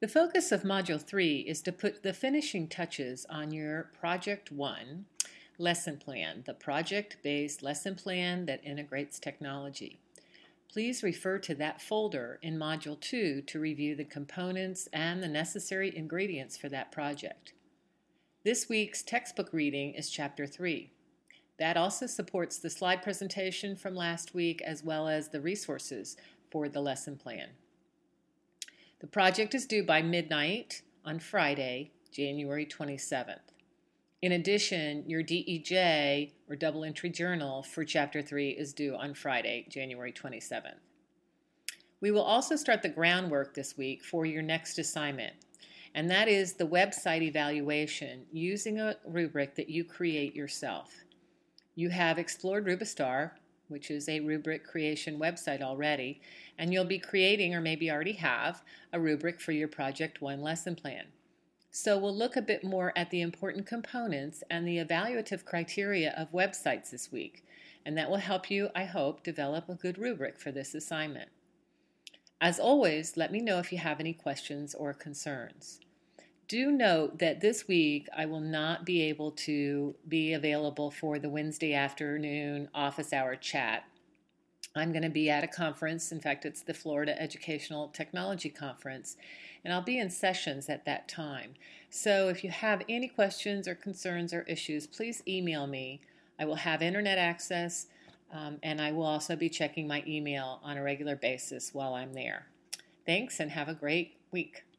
The focus of Module 3 is to put the finishing touches on your Project 1 lesson plan, the project-based lesson plan that integrates technology. Please refer to that folder in Module 2 to review the components and the necessary ingredients for that project. This week's textbook reading is Chapter 3. That also supports the slide presentation from last week as well as the resources for the lesson plan. The project is due by midnight on Friday, January 27th. In addition, your DEJ, or double entry journal, for Chapter 3 is due on Friday, January 27th. We will also start the groundwork this week for your next assignment, and that is the website evaluation using a rubric that you create yourself. You have explored Rubistar, which is a rubric creation website already, and you'll be creating, or maybe already have, a rubric for your Project 1 lesson plan. So we'll look a bit more at the important components and the evaluative criteria of websites this week, and that will help you, I hope, develop a good rubric for this assignment. As always, let me know if you have any questions or concerns. Do note that this week I will not be able to be available for the Wednesday afternoon office hour chat. I'm going to be at a conference. In fact, it's the Florida Educational Technology Conference, and I'll be in sessions at that time. So if you have any questions or concerns or issues, please email me. I will have internet access, and I will also be checking my email on a regular basis while I'm there. Thanks, and have a great week.